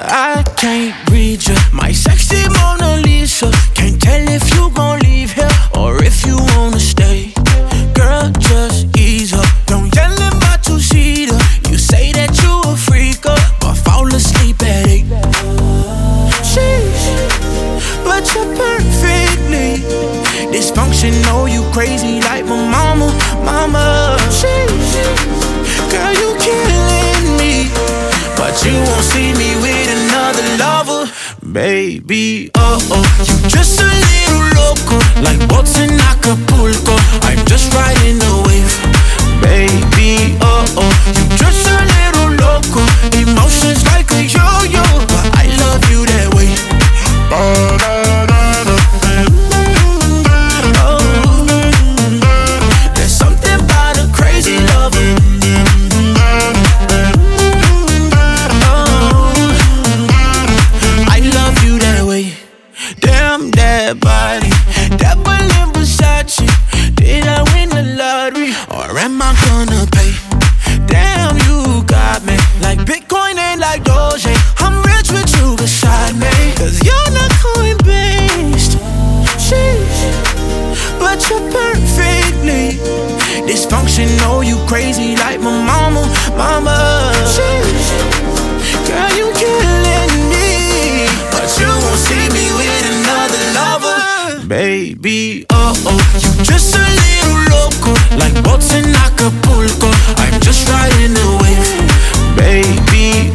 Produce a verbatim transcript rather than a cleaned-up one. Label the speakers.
Speaker 1: I can't read you, my sexy Mona Lisa. Can't tell if you gon' leave here or if you wanna stay. Girl, just ease up, don't yell in my two-seater. You say that you a freaker, but fall asleep at eight. Sheesh, but you're perfectly dysfunctional, you crazy like my mama, mama. Sheesh, girl, you killing me, but you won't see me with another lover. Baby, uh-oh, you just a little loco, like boats in Acapulco. I'm just riding the wave. Baby, uh-oh, you just a little loco, emotions like a yo-yo, but I love you that way. Oh, there's something about a crazy lover. Damn that body, devil in Versace. Did I win the lottery or am I gonna pay? Damn, you got me like Bitcoin and like Doge. I'm rich with you beside me, cause you're not coin-based. Sheesh, but you're perfectly dysfunctional, you crazy like my mama, mama. Sheesh, girl, you killing me, but you won't see me with another lover. Baby, uh-oh, you just a little loco, like boats in Acapulco. I'm just riding the wave. Baby,